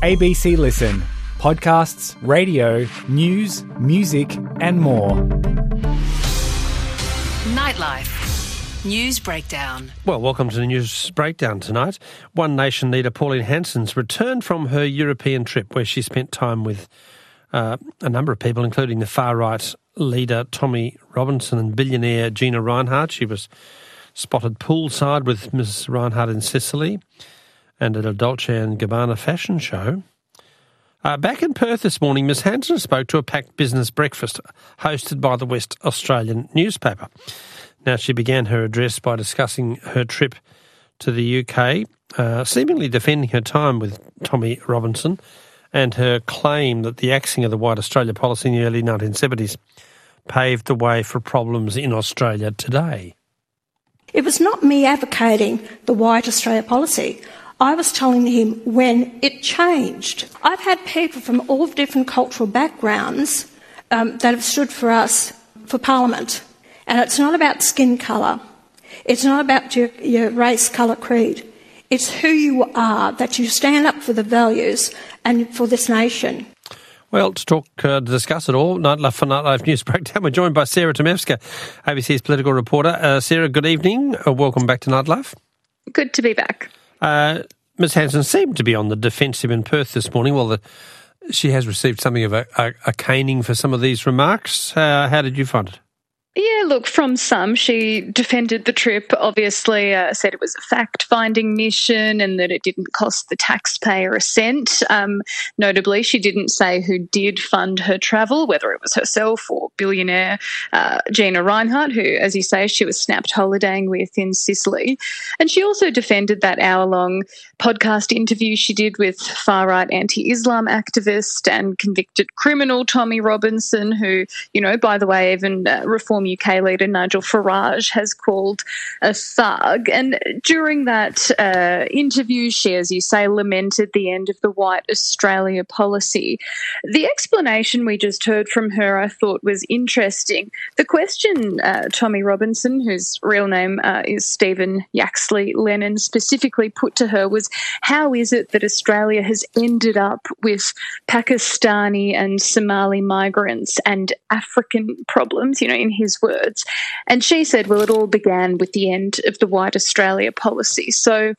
ABC Listen. Podcasts, radio, news, music and more. Nightlife. News Breakdown. Well, welcome to the News Breakdown tonight. One Nation leader Pauline Hanson's returned from her European trip where she spent time with a number of people, including the far-right leader Tommy Robinson and billionaire Gina Rinehart. She was spotted poolside with Ms Rinehart in Sicily and at a Dolce & Gabbana fashion show. Back in Perth this morning, Ms Hanson spoke to a packed business breakfast hosted by the West Australian newspaper. Now, she began her address by discussing her trip to the UK, seemingly defending her time with Tommy Robinson and her claim that the axing of the White Australia policy in the early 1970s paved the way for problems in Australia today. It was not me advocating the White Australia policy. I was telling him when it changed. I've had people from all different cultural backgrounds that have stood for us for Parliament. And it's not about skin colour. It's not about your race, colour, creed. It's who you are, that you stand up for the values and for this nation. Well, to discuss it all, for Nightlife News Breakdown, we're joined by Sarah Tomevska, ABC's political reporter. Sarah, good evening. Welcome back to Nightlife. Good to be back. Ms Hanson seemed to be on the defensive in Perth this morning. Well, she has received something of a caning for some of these remarks. How did you find it? Yeah, look, from some, she defended the trip, obviously said it was a fact-finding mission and that it didn't cost the taxpayer a cent. Notably, she didn't say who did fund her travel, whether it was herself or billionaire Gina Rinehart, who, as you say, she was snapped holidaying with in Sicily. And she also defended that hour-long podcast interview she did with far-right anti-Islam activist and convicted criminal Tommy Robinson, who, by the way, even Reform UK leader Nigel Farage has called a thug. And during that interview, she, as you say, lamented the end of the White Australia policy. The explanation we just heard from her, I thought, was interesting. The question Tommy Robinson, whose real name is Stephen Yaxley Lennon, specifically put to her was, how is it that Australia has ended up with Pakistani and Somali migrants and African problems, in his words? And she said, well, it all began with the end of the White Australia policy. So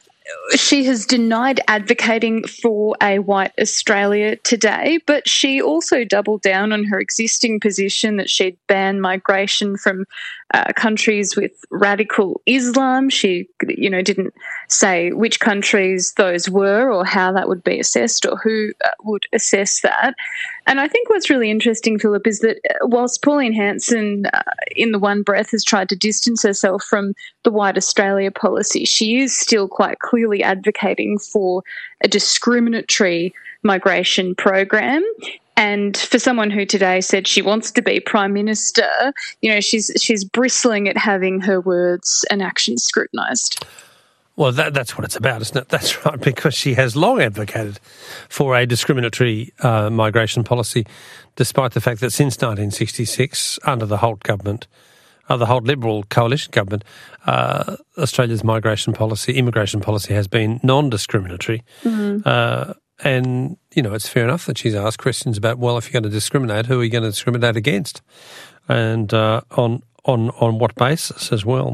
she has denied advocating for a White Australia today, but she also doubled down on her existing position that she'd ban migration from countries with radical Islam. She, didn't say which countries those were or how that would be assessed or who would assess that. And I think what's really interesting, Philip, is that whilst Pauline Hanson, in the one breath, has tried to distance herself from the White Australia policy, she is still quite clearly advocating for a discriminatory migration program. And for someone who today said she wants to be Prime Minister, she's bristling at having her words and actions scrutinised. Well, that's what it's about, isn't it? That's right, because she has long advocated for a discriminatory migration policy, despite the fact that since 1966, under the Holt government, the Holt Liberal coalition government, Australia's immigration policy has been non-discriminatory. Mm-hmm. And, it's fair enough that she's asked questions about, well, if you're going to discriminate, who are you going to discriminate against? And on what basis as well?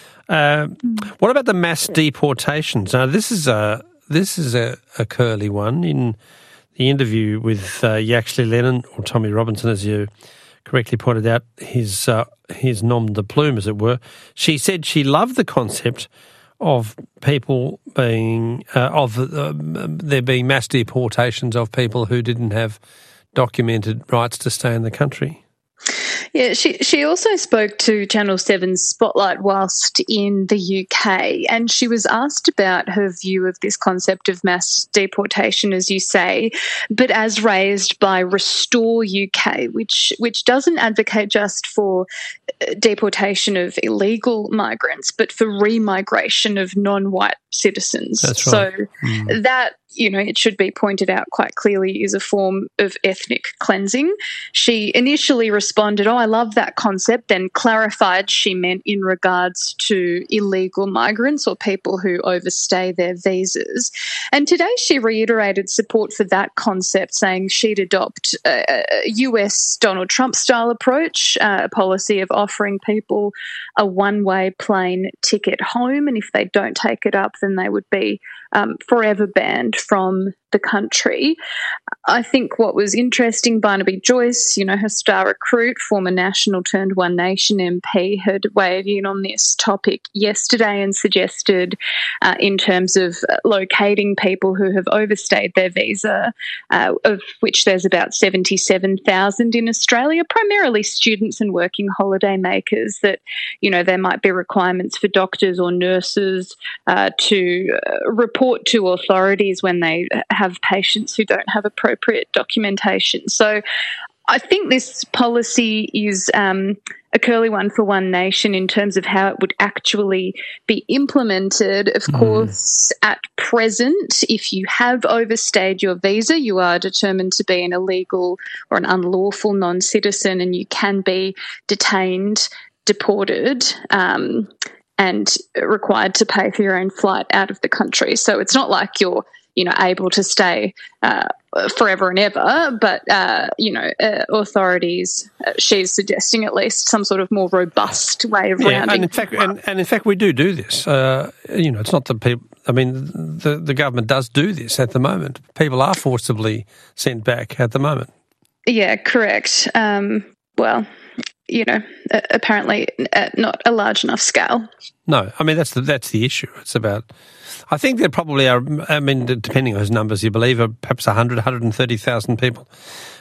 What about the mass deportations? Now, this is a curly one. In the interview with Yaxley Lennon, or Tommy Robinson, as you correctly pointed out, his nom de plume, as it were, she said she loved the concept of people being there being mass deportations of people who didn't have documented rights to stay in the country. Yeah, she also spoke to Channel 7's Spotlight whilst in the UK, and she was asked about her view of this concept of mass deportation, as you say, but as raised by Restore UK, which doesn't advocate just for deportation of illegal migrants, but for remigration of non-white citizens. That's right. So that it should be pointed out quite clearly, is a form of ethnic cleansing. She initially responded, "Oh, I love that concept," then clarified she meant in regards to illegal migrants or people who overstay their visas. And today she reiterated support for that concept, saying she'd adopt a US Donald Trump-style approach, a policy of offering people a one-way plane ticket home, and if they don't take it up, then they would be forever banned from the country. I think what was interesting, Barnaby Joyce, her star recruit, former National turned One Nation MP, had weighed in on this topic yesterday and suggested in terms of locating people who have overstayed their visa, of which there's about 77,000 in Australia, primarily students and working holiday makers, that, there might be requirements for doctors or nurses to report to authorities when they have patients who don't have appropriate documentation. So I think this policy is a curly one for One Nation in terms of how it would actually be implemented. Of course, at present, if you have overstayed your visa, you are determined to be an illegal or an unlawful non-citizen, and you can be detained, deported, and required to pay for your own flight out of the country. So it's not like you're able to stay forever and ever, but, authorities, she's suggesting at least some sort of more robust way of rounding. And in fact, we do this. It's not the people. I mean, the government does do this at the moment. People are forcibly sent back at the moment. Yeah, correct. Apparently not a large enough scale. No, I mean, that's the issue. It's about, I think there probably are, I mean, depending on whose numbers you believe, are perhaps 130,000 people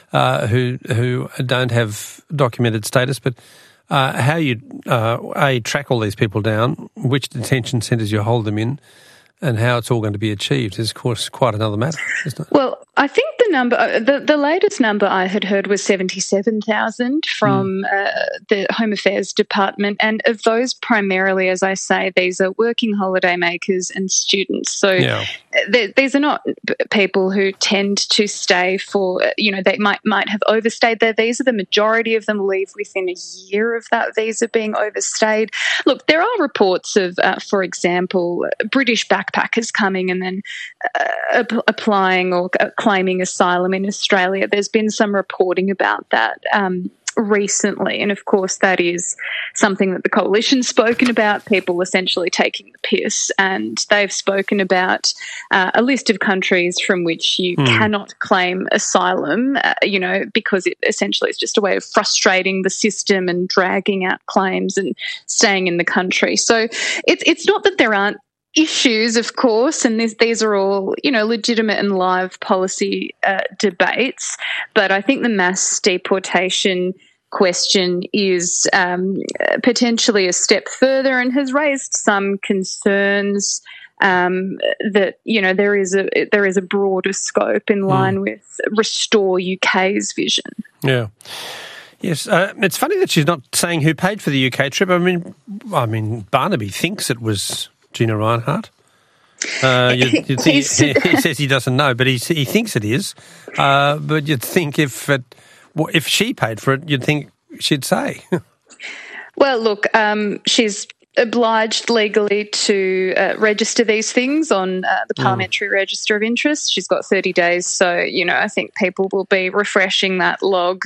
who don't have documented status. But how you, track all these people down, which detention centres you hold them in, and how it's all going to be achieved is, of course, quite another matter, isn't it? Well, I think the number, the latest number I had heard was 77,000 from the Home Affairs Department, and of those, primarily, as I say, these are working holiday makers and students. So these are not people who tend to stay for, they might have overstayed their visa. The majority of them leave within a year of that visa being overstayed. Look, there are reports of, for example, British backpackers coming and then applying or claiming asylum in Australia. There's been some reporting about that recently, and of course that is something that the coalition's spoken about, people essentially taking the piss, and they've spoken about a list of countries from which you cannot claim asylum, because it essentially is just a way of frustrating the system and dragging out claims and staying in the country. So it's not that there aren't issues, of course, and these are all, legitimate and live policy debates. But I think the mass deportation question is potentially a step further and has raised some concerns that there is a broader scope in line with Restore UK's vision. Yeah. Yes, it's funny that she's not saying who paid for the UK trip. I mean, Barnaby thinks it was Gina Rinehart. You'd think, he says he doesn't know, but he thinks it is. But you'd think if she paid for it, you'd think she'd say. Well, look, she's obliged legally to register these things on the Parliamentary Register of Interest. She's got 30 days, so, I think people will be refreshing that log,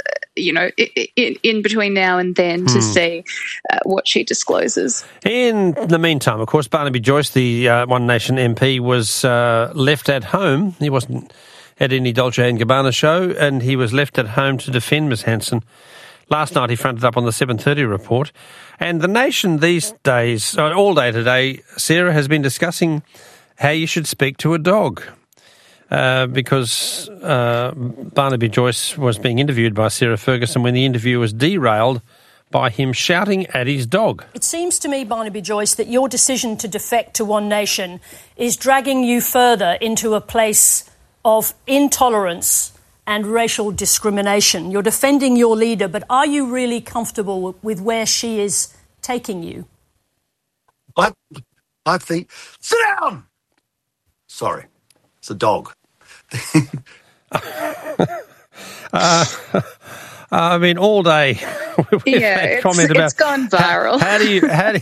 in between now and then to see what she discloses. In the meantime, of course, Barnaby Joyce, the One Nation MP, was left at home. He wasn't at any Dolce & Gabbana show, and he was left at home to defend Ms Hanson. Last night he fronted up on the 7:30 report. And the Nation these days, all day today, Sarah, has been discussing how you should speak to a dog. Because Barnaby Joyce was being interviewed by Sarah Ferguson when the interview was derailed by him shouting at his dog. It seems to me, Barnaby Joyce, that your decision to defect to One Nation is dragging you further into a place of intolerance and racial discrimination. You're defending your leader, but are you really comfortable with where she is taking you? I think... Sit down! Sorry. It's a dog. I mean, all day we've had comment about it's gone viral. How do you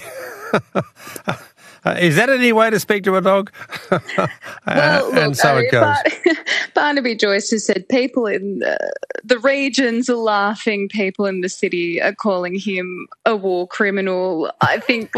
is that any way to speak to a dog? Well, look, and so it goes. Barnaby Joyce has said people in the regions are laughing, people in the city are calling him a war criminal. I think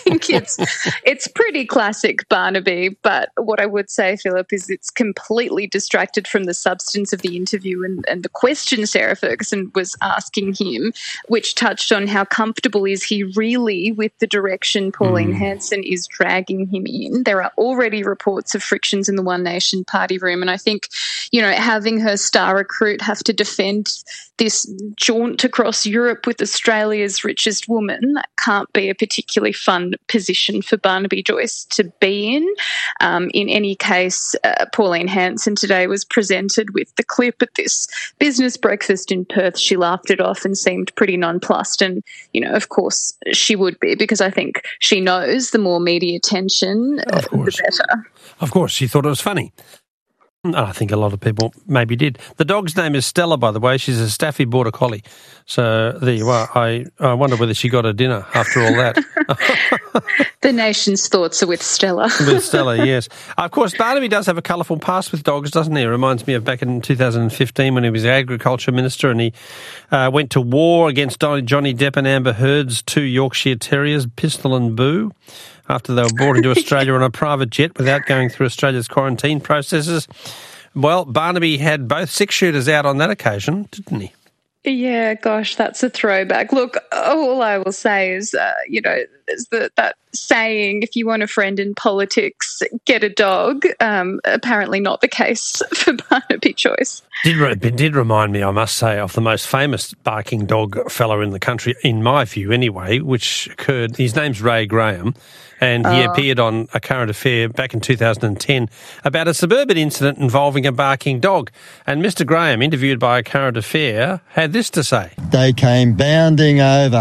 it's pretty classic Barnaby, but what I would say, Philip, is it's completely distracted from the substance of the interview and the question Sarah Ferguson was asking him, which touched on how comfortable is he really with the direction Pauline Hanson is dragging him in. There are already reports of frictions in the One Nation party room, and I think, having her star recruit have to defend this jaunt across Europe with Australia's richest woman, that can't be a particularly fun position for Barnaby Joyce to be in. In any case, Pauline Hanson today was presented with the clip at this business breakfast in Perth. She laughed it off and seemed pretty nonplussed, and, of course she would be, because I think she knows the more media attention, the better. Of course, she thought it was funny. I think a lot of people maybe did. The dog's name is Stella, by the way. She's a Staffy Border Collie. So there you are. I wonder whether she got a dinner after all that. The nation's thoughts are with Stella. With Stella, yes. Of course, Barnaby does have a colourful past with dogs, doesn't he? It reminds me of back in 2015 when he was the Agriculture Minister and he went to war against Johnny Depp and Amber Heard's 2 Yorkshire Terriers, Pistol and Boo, after they were brought into Australia on a private jet without going through Australia's quarantine processes. Well, Barnaby had both 6-shooters out on that occasion, didn't he? Yeah, gosh, that's a throwback. Look, all I will say is, that saying, if you want a friend in politics, get a dog, apparently not the case for Barnaby Joyce. Did remind me, I must say, of the most famous barking dog fellow in the country, in my view anyway, which occurred, his name's Ray Graham, and he appeared on A Current Affair back in 2010 about a suburban incident involving a barking dog. And Mr. Graham, interviewed by A Current Affair, had this to say. They came bounding over.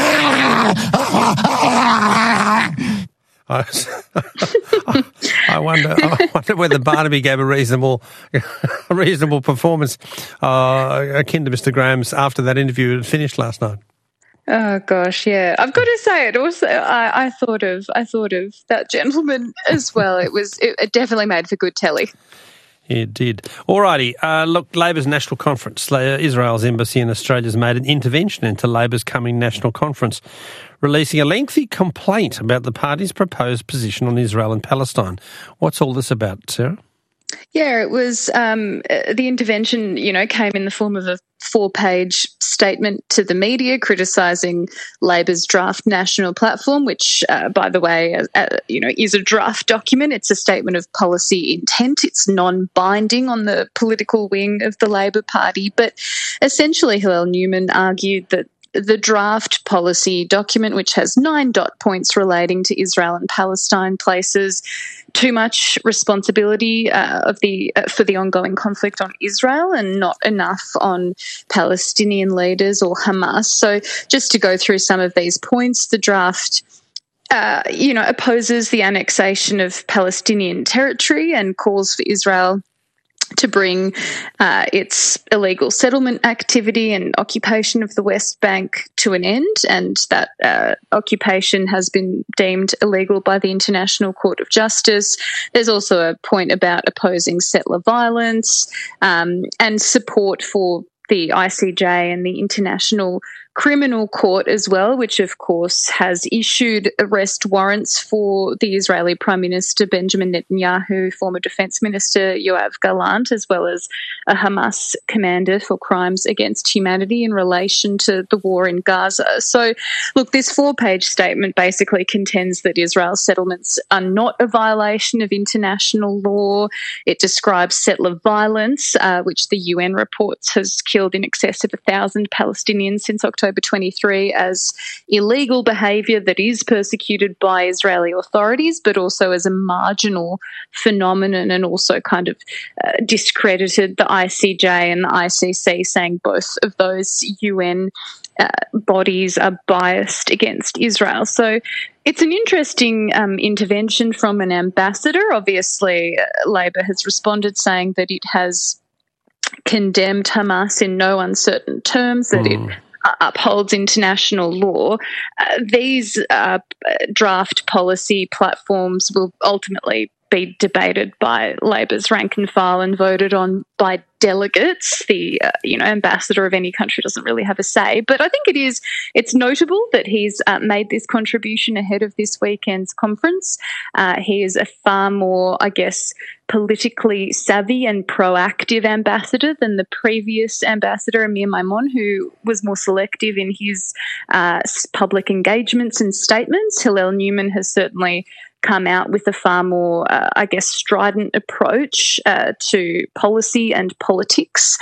I wonder whether Barnaby gave a reasonable performance akin to Mr. Graham's after that interview had finished last night. Oh gosh, yeah. I've got to say it also. I thought of that gentleman as well. It definitely made for good telly. It did. Alrighty. Look, Labor's National Conference. Israel's embassy in Australia has made an intervention into Labor's coming national conference, releasing a lengthy complaint about the party's proposed position on Israel and Palestine. What's all this about, Sarah? Yeah, it was the intervention, came in the form of a 4-page statement to the media criticising Labor's draft national platform, which, by the way, is a draft document. It's a statement of policy intent. It's non-binding on the political wing of the Labor Party. But essentially, Hillel Newman argued that the draft policy document, which has 9 dot points relating to Israel and Palestine, places too much responsibility for the ongoing conflict on Israel and not enough on Palestinian leaders or Hamas. So just to go through some of these points, the draft opposes the annexation of Palestinian territory and calls for Israel to bring its illegal settlement activity and occupation of the West Bank to an end, and that occupation has been deemed illegal by the International Court of Justice. There's also a point about opposing settler violence and support for the ICJ and the International Criminal Court as well, which of course has issued arrest warrants for the Israeli Prime Minister Benjamin Netanyahu, former Defence Minister Yoav Gallant, as well as a Hamas commander for crimes against humanity in relation to the war in Gaza. So, look, this 4-page statement basically contends that Israel's settlements are not a violation of international law. It describes settler violence, which the UN reports has killed in excess of 1,000 Palestinians since October October 23 as illegal behaviour that is persecuted by Israeli authorities, but also as a marginal phenomenon, and also kind of discredited the ICJ and the ICC, saying both of those UN bodies are biased against Israel. So it's an interesting intervention from an ambassador. Obviously, Labor has responded saying that it has condemned Hamas in no uncertain terms, that it upholds international law. These draft policy platforms will ultimately be debated by Labor's rank and file and voted on by delegates. The ambassador of any country doesn't really have a say, but I think it's notable that he's made this contribution ahead of this weekend's conference. He is a far more, I guess, politically savvy and proactive ambassador than the previous ambassador, Amir Maimon, who was more selective in his public engagements and statements. Hillel Newman has certainly come out with a far more, strident approach to policy and politics.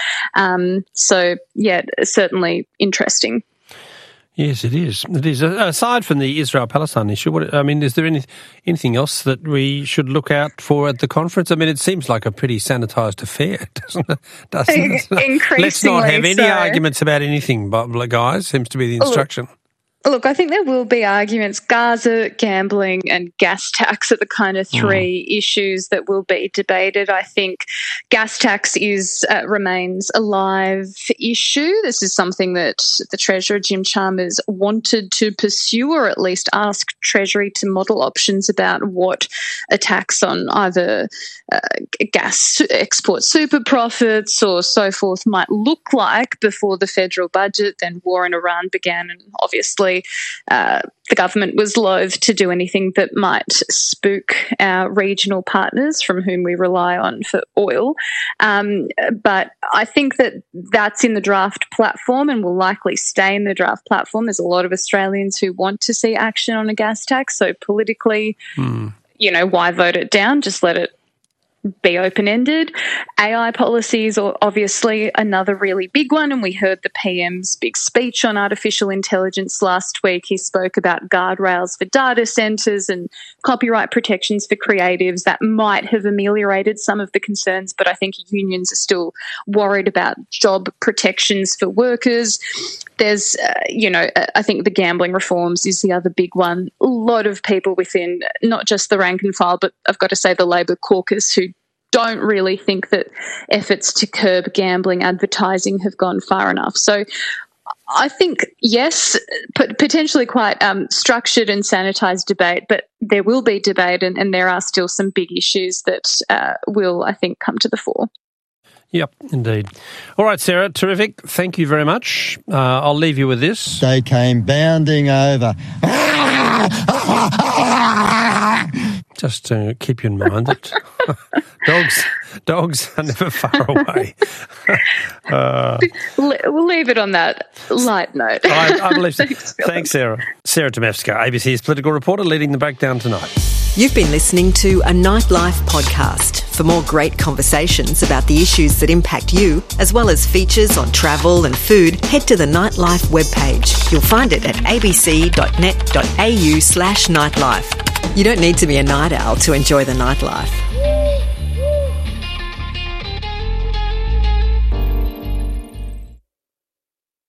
Certainly interesting. Yes, it is. It is. Aside from the Israel-Palestine issue, is there anything else that we should look out for at the conference? I mean, it seems like a pretty sanitised affair, doesn't it? Increasingly Let's not have any arguments about anything, guys, seems to be the instruction. Look, I think there will be arguments. Gaza, gambling and gas tax are the kind of three issues that will be debated. I think gas tax remains a live issue. This is something that the Treasurer, Jim Chalmers, wanted to pursue, or at least ask Treasury to model options about what a tax on either gas export super profits or so forth might look like before the federal budget. Then war in Iran began, and obviously the government was loath to do anything that might spook our regional partners from whom we rely on for oil. But I think that's in the draft platform and will likely stay in the draft platform. There's a lot of Australians who want to see action on a gas tax. So politically, why vote it down? Just let it be open-ended. AI policies are obviously another really big one, and we heard the PM's big speech on artificial intelligence last week. He spoke about guardrails for data centres and copyright protections for creatives that might have ameliorated some of the concerns, but I think unions are still worried about job protections for workers. There's, I think the gambling reforms is the other big one. A lot of people within not just the rank and file, but I've got to say the Labor caucus, who don't really think that efforts to curb gambling advertising have gone far enough. So I think, yes, potentially quite structured and sanitised debate, but there will be debate and there are still some big issues that will, I think, come to the fore. Yep, indeed. All right, Sarah, terrific. Thank you very much. I'll leave you with this. They came bounding over. Just to keep you in mind that dogs are never far away. We'll leave it on that light note. I believe so. Thanks, Sarah. Sarah Tomevska, ABC's political reporter, leading the breakdown tonight. You've been listening to a Nightlife podcast. For more great conversations about the issues that impact you, as well as features on travel and food, head to the Nightlife webpage. You'll find it at abc.net.au/nightlife. You don't need to be a night owl to enjoy the nightlife.